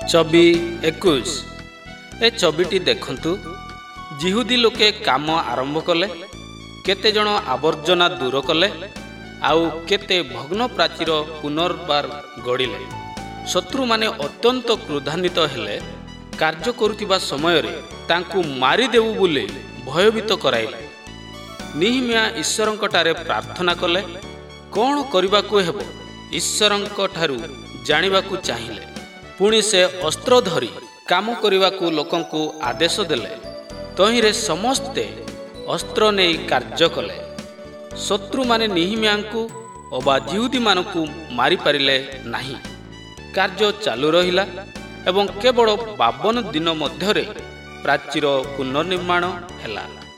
ଛବି 21। ଏ ଛବିଟି ଦେଖନ୍ତୁ। ଜିହୁଦୀ ଲୋକେ କାମ ଆରମ୍ଭ କଲେ, କେତେ ଜଣ ଆବର୍ଜନା ଦୂର କଲେ, ଆଉ କେତେ ଭଗ୍ନ ପ୍ରାଚୀର ପୁନର୍ବାର ଗଢ଼ିଲେ। ଶତ୍ରୁମାନେ ଅତ୍ୟନ୍ତ କ୍ରୋଧାନ୍ୱିତ ହେଲେ, କାର୍ଯ୍ୟ କରୁଥିବା ସମୟରେ ତାଙ୍କୁ ମାରିଦେବୁ ବୋଲି ଭୟଭୀତ କରାଇଲେ। ନିହିମିଆ ଈଶ୍ୱରଙ୍କଠାରେ ପ୍ରାର୍ଥନା କଲେ, କ'ଣ କରିବାକୁ ହେବ ଈଶ୍ୱରଙ୍କ ଠାରୁ ଜାଣିବାକୁ ଚାହିଁଲେ। ପୁଣି ସେ ଅସ୍ତ୍ର ଧରି କାମ କରିବାକୁ ଲୋକଙ୍କୁ ଆଦେଶ ଦେଲେ। ତହିଁରେ ସମସ୍ତେ ଅସ୍ତ୍ର ନେଇ କାର୍ଯ୍ୟ କଲେ। ଶତ୍ରୁମାନେ ନିହିମିଆଙ୍କୁ ଅବା ଜିହୁଦୀମାନଙ୍କୁ ମାରିପାରିଲେ ନାହିଁ। କାର୍ଯ୍ୟ ଚାଲୁ ରହିଲା ଏବଂ କେବଳ 52 ଦିନ ମଧ୍ୟରେ ପ୍ରାଚୀର ପୁନର୍ନିର୍ମାଣ ହେଲା।